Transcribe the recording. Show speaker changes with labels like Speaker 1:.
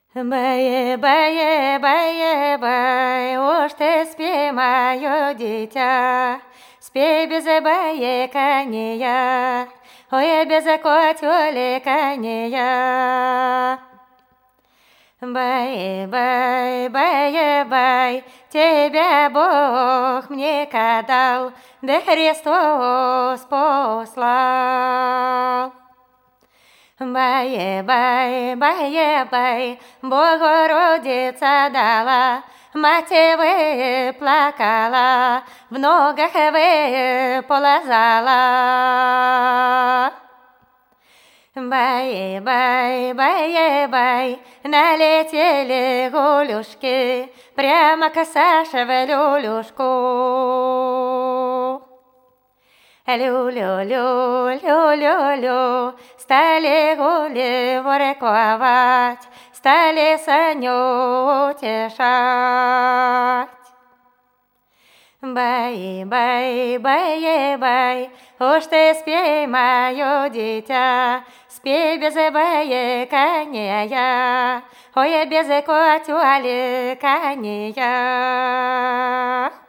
Speaker 1: Бає, бає, бає, бай, уж ти спій, моє дитя, спій без баекания, ой, без котюликания. Бай, бай, бай, бай, тебя Бог мне дал, да Христос послал. Бай, бай, бай, бай, Богородица дала, мать вы плакала, в ногах вы полозала. Бай, бай, бай, бай, налетели гулюшки прямо к Саше в люлюшку. Лю-лю-лю, лю-лю-лю, стали гули ворковать, стали Саню утешать. Бай, бай, бай, бай, уж ты спей, мое дитя, спей без баекания, ой, без котюликания.